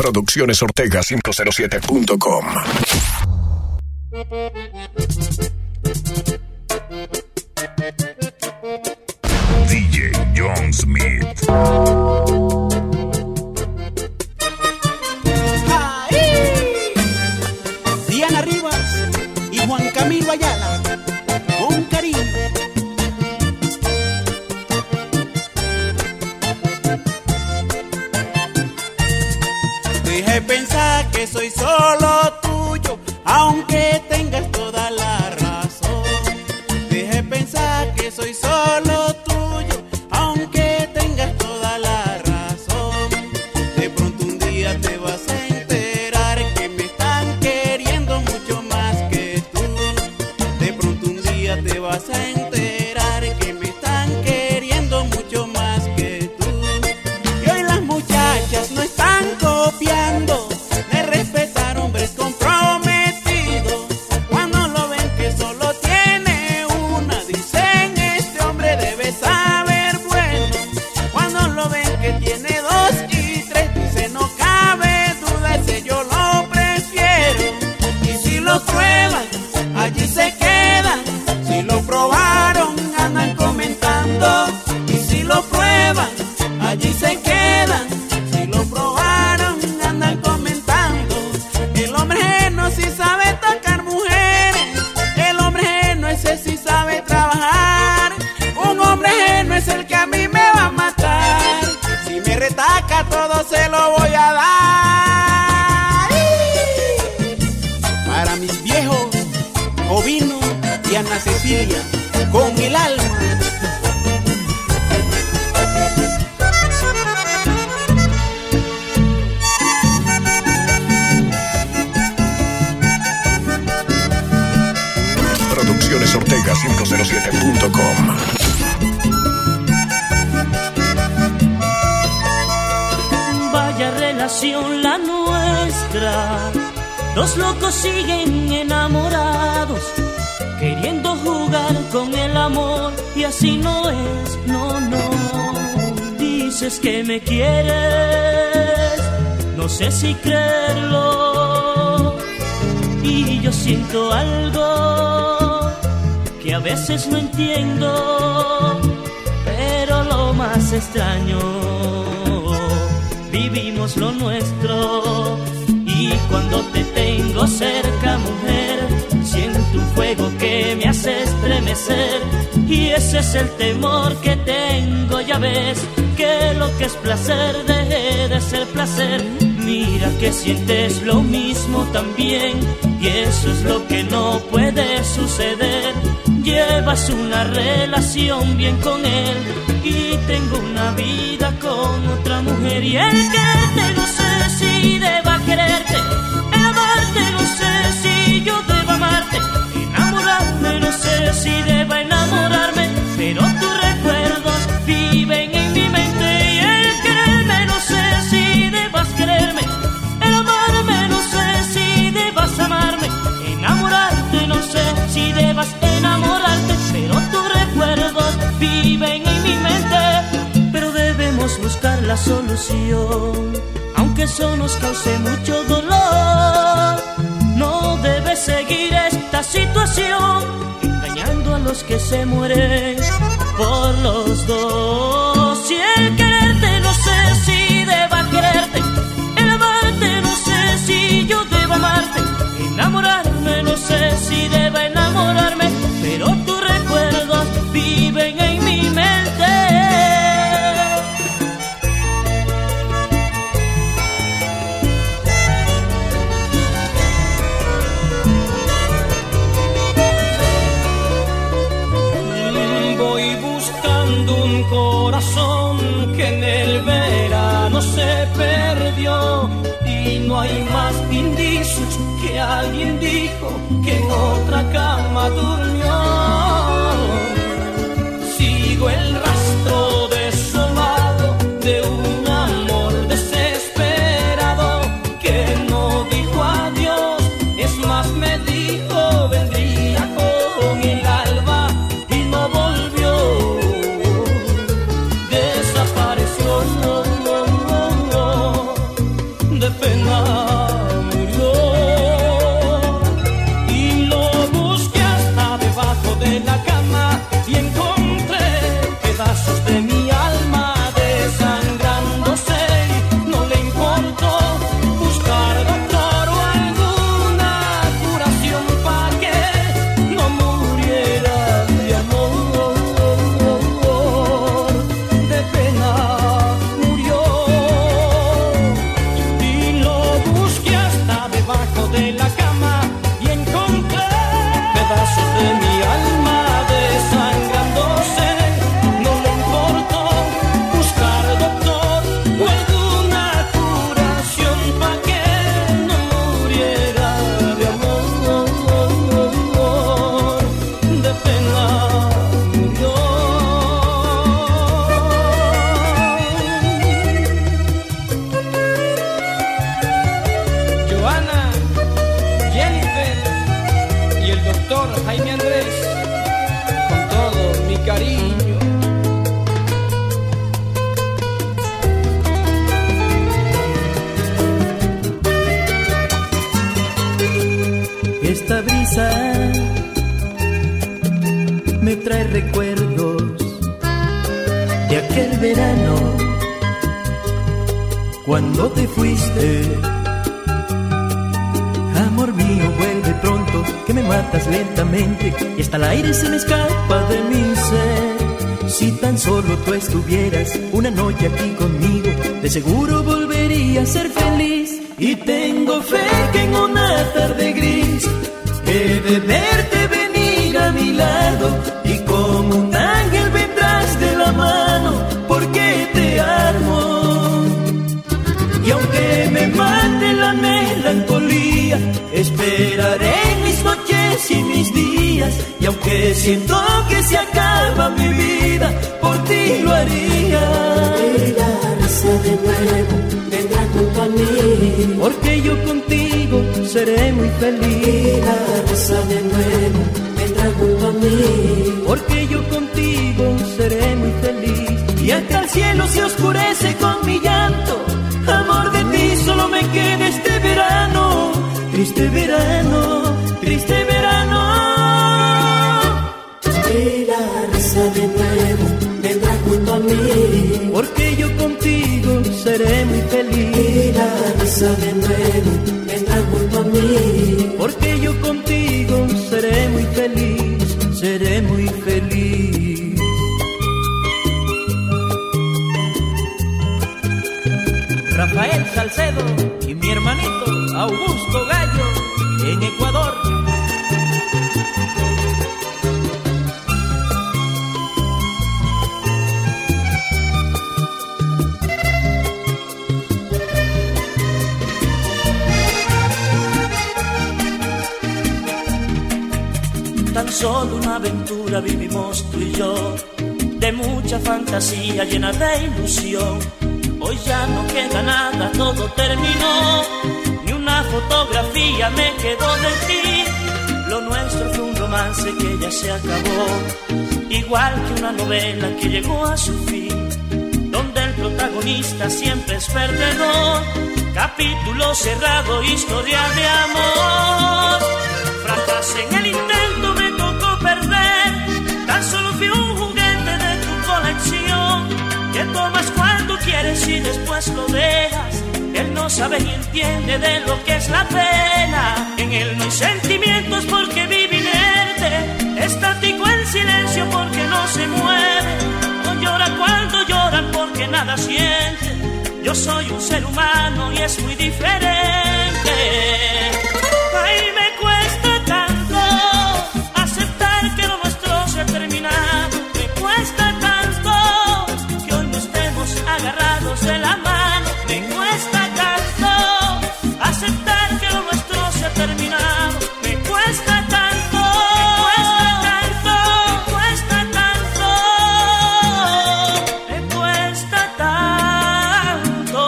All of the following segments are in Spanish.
Producciones Ortega 507.com. DJ John Smith. Diana Rivas y Juan Camilo Ayala, con cariño. Deja de pensar que soy solo tuyo, aunque tengas toda la razón. Deja de pensar que soy solo tuyo, aunque tengas toda la razón. De pronto un día te vas a enterar que me están queriendo mucho más que tú. De pronto un día te vas a enterar que me están queriendo mucho más que tú. Y hoy las muchachas no están copiando de respetar hombres comprometidos. Cuando lo ven que solo tiene una, dicen este hombre debe saber bueno. Cuando lo ven que tiene dos y tres, dicen no cabe duda, ese yo lo prefiero. Y si lo prueban, allí se quedan. Si lo probaron, andan comentando. Y si lo prueban, allí se quedan. Si lo probaron, andan comentando. El hombre no sí sabe tocar mujeres. El hombre no ese sí sabe trabajar. Un hombre no es el que a mí me va a matar. Si me retaca todo se lo voy a dar. Para mis viejos, Jovino y Ana Cecilia, con el alma. Producciones Ortega 507.com. Vaya relación la nuestra, dos locos siguen enamorados, queriendo jugar con el amor, y así no es, no, no. Dices que me quieres, no sé si creerlo, y yo siento algo que a veces no entiendo, pero lo más extraño, vivimos lo nuestro. Y cuando te tengo cerca, mujer, siento un fuego que me hace estremecer. Y ese es el temor que tengo, ya ves, que lo que es placer deje de ser placer. Mira que sientes lo mismo también, y eso es lo que no puede suceder. Llevas una relación bien con él, y tengo una vida con otra mujer. Y el quererte no sé si deba quererte, el amarte no sé si yo deba amarte, enamorarme no sé si deba enamorarme, pero tus recuerdos viven en mi mente. Y el quererme no sé si debas quererme, el amarme no sé si debas amarme, enamorarte no sé si debas enamorarte, pero tus recuerdos viven en mi mente. Pero debemos buscar la solución, aunque eso nos cause mucho dolor. No debes seguir esta situación, engañando a los que se mueren por los dos. Y el quererte no sé si deba quererte, el amarte no sé si yo deba amarte, enamorarme no sé si deba enamorarme, pero tus recuerdos viven en mi mente. Voy buscando un corazón que en el verano se perdió, y no hay más indicios que alguien dijo que en otra cama durmió. Sigo el rastro desolado de un amor desesperado que no dijo adiós, es más me dijo vendría con el alba y no volvió. Desapareció, de pena murió. Y lo busqué hasta debajo de la cama y encontré pedazos de mi alma desangrándose. No le importó buscar doctor o alguna curación para que no muriera de amor. De pena murió. Y lo busqué hasta debajo de la cama y encontré pedazos de mi alma desangrándose. No le importó buscar doctor o alguna curación para que no muriera de amor. De pena murió. Joana, Jennifer y el doctor Jaime Andrés, con todo mi cariño. Esta brisa me trae recuerdos de aquel verano cuando te fuiste. Amor mío, vuelve pronto, que me matas lentamente y hasta el aire se me escapa de mi ser. Si tan solo tú estuvieras una noche aquí conmigo, de seguro volvería a ser feliz. Y tengo fe que en una tarde gris he de verte venir a mi lado y como un ángel vendrás de la mano porque te amo. Y aunque me mate la melancolía, esperaré mis noches y mis días. Y aunque siento que se acaba mi vida, por ti lo haría. Y la risa de nuevo vendrá junto a mí, Porque yo contigo seré muy y feliz. la risa de nuevo vendrá junto a mí, Porque yo contigo seré muy feliz. Y hasta el cielo se oscurece con mi llanto. Amor, de ti solo me queda este verano. Triste verano, triste verano. y la risa de nuevo vendrá junto a mí, Porque yo contigo seré muy feliz. y la risa de nuevo vendrá junto a mí, Porque yo contigo seré muy feliz, seré muy feliz. Rafael Salcedo y mi hermanito Augusto Gallo en Ecuador. Tan solo una aventura vivimos tú y yo, de mucha fantasía llena de ilusión. Hoy ya no queda nada, todo terminó, ni una fotografía me quedó de ti. Lo nuestro fue un romance que ya se acabó, igual que una novela que llegó a su fin, donde el protagonista siempre es perdedor. Capítulo cerrado, historia de amor. Fracasé en el intento, me tocó perder. Tan solo fui un juguete de tu colección, que tomas cuando quieres y después lo dejas. Él no sabe ni entiende de lo que es la pena. En él no hay sentimientos porque vive inerte, estático en silencio porque no se mueve. No llora cuando lloran porque nada siente. Yo soy un ser humano y es muy diferente. Ay, me cuesta tanto aceptar que lo nuestro se ha terminado. Me cuesta tanto que hoy no estemos agarrados de la mano. Me cuesta tanto aceptar que lo nuestro se ha terminado. Me cuesta tanto, me cuesta tanto, me cuesta tanto.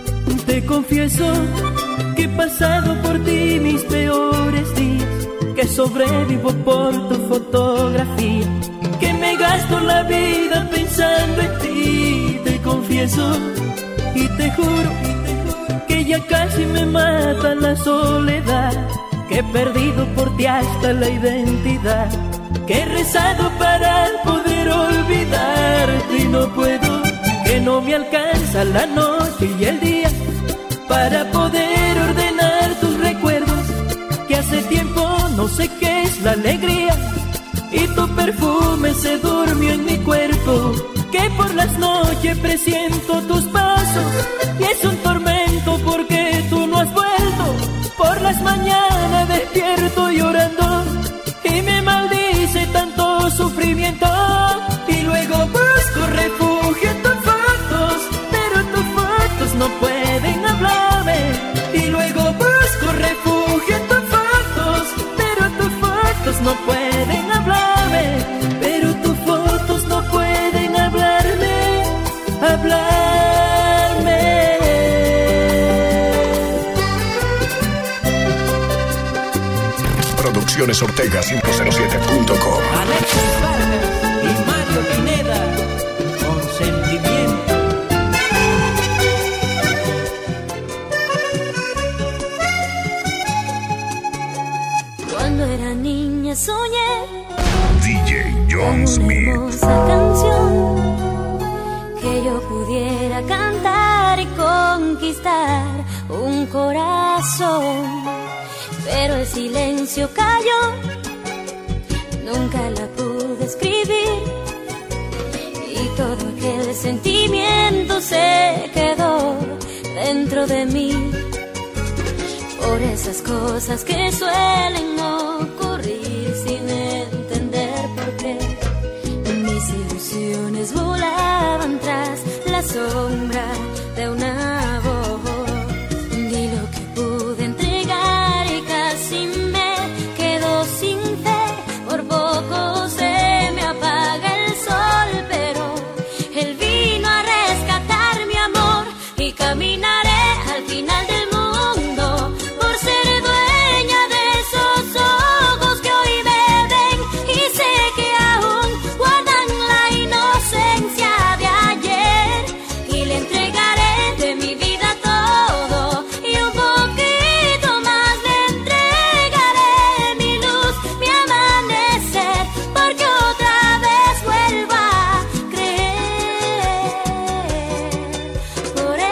Te confieso que he pasado por ti mis peores días, que sobrevivo por tu fotografía, que me gasto la vida pensando en ti. Te confieso y te juro que ya casi me mata la soledad, que he perdido por ti hasta la identidad, que he rezado para poder olvidarte y no puedo, que no me alcanza la noche y el día para poder ordenar tus recuerdos, que hace tiempo no sé qué es la alegría y tu perfume se durmió en mi cuerpo, que por las noches presiento tus pasos y es un tormento porque tú no has vuelto. Por las mañanas despierto llorando y me maldice tanto sufrimiento, y luego busco refugio en tus fotos, pero tus fotos no pueden hablarme. Y luego busco refugio en tus fotos, pero tus fotos no pueden hablarme. Pero tus fotos no pueden hablarme. Producciones Ortega 507.com. Alexis Vargas y Mario Pineda, con sentimiento. Cuando era niña soñé DJ John una Smith. hermosa canción que yo pudiera cantar y conquistar un corazón. Pero el silencio cayó, nunca la pude escribir, y todo aquel sentimiento se quedó dentro de mí. Por esas cosas que suelen ocurrir sin entender por qué, mis ilusiones volaban tras la sombra de una voz. Di lo que pude entregar y casi me quedo sin fe. Por poco se me apaga el sol, pero él vino a rescatar mi amor y caminaré al final del mundo por ser dueña de esos ojos que hoy me ven y sé que aún guardan la inocencia de ayer, y le entregaré de mi vida todo y un poquito más. Le entregaré mi luz, mi amanecer, porque otra vez vuelva a creer por él.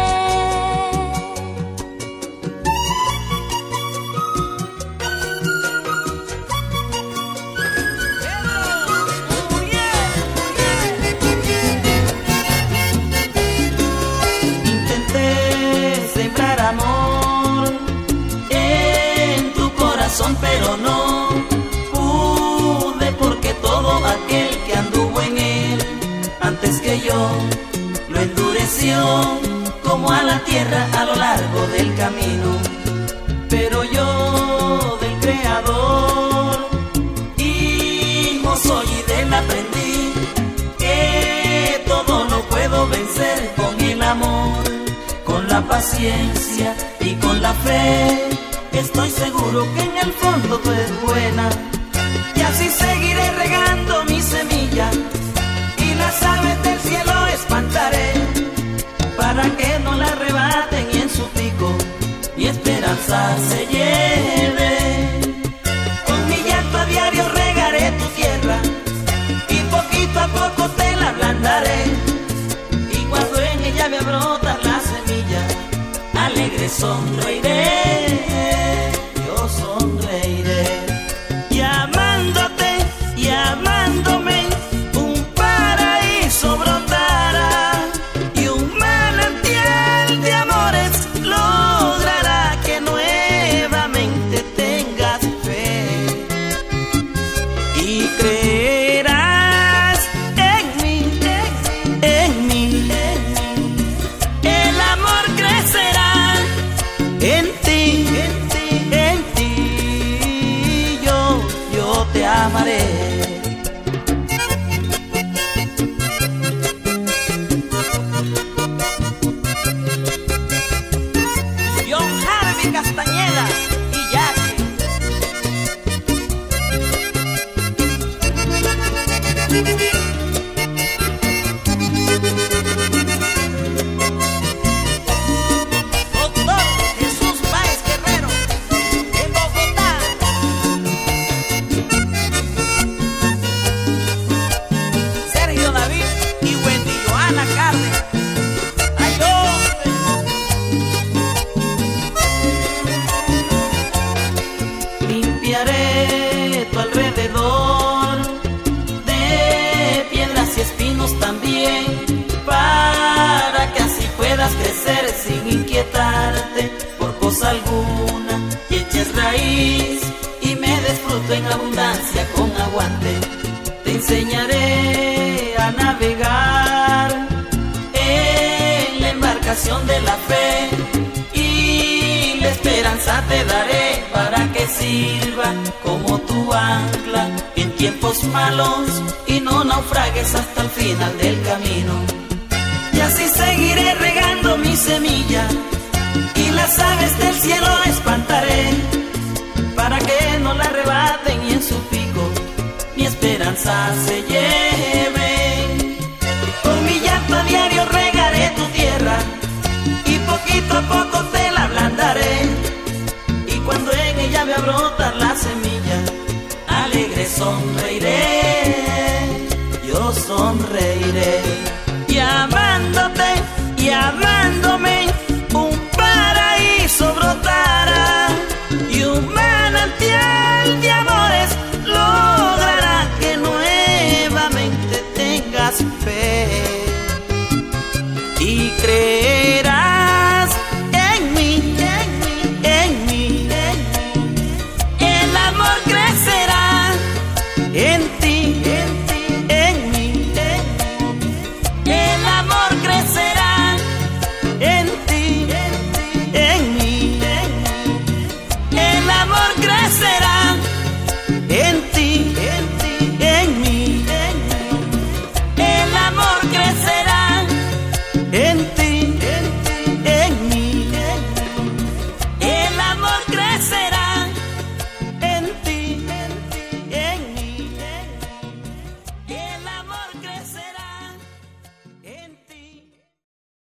Intenté sembrar amor en tu corazón, pero no pude, porque todo aquel que anduvo en él antes que yo lo endureció como a la tierra a lo largo del camino. Pero yo del Creador hijo soy y de él aprendí que todo lo puedo vencer con el amor, con la paciencia y con la fe. Estoy seguro que en el fondo tú eres buena, y así seguiré regando mi semilla y las aves del cielo espantaré para que no la arrebaten y en su pico mi esperanza se lleve. Con mi llanto a diario regaré tu tierra y poquito a poco te la ablandaré, y cuando en ella me brotan las semillas, alegre sonreiré, yo sonreiré. Y amándote y amándome, un paraíso brotará, y un manantial de amores logrará que nuevamente tengas fe y creerás en mí, en mí. El amor crecerá en ti, en ti, yo te amaré. John Harvey Castañeda y Jackie. de tu alrededor, de piedras y espinos también, para que así puedas crecer sin inquietarte por cosa alguna, y eches raíz y me des fruto en abundancia con aguante. Te enseñaré a navegar en la embarcación de la fe, y la esperanza te daré para que sirva como tu ancla en tiempos malos y no naufragues hasta el final del camino. Y así seguiré regando mi semilla y las aves del cielo espantaré, para que no la arrebaten y en su pico mi esperanza se lleve. Con mi llanto a diario regaré tu tierra y poquito a poco te la ablandaré, y cuando en ella vea brotar la semilla, alegre sonreiré.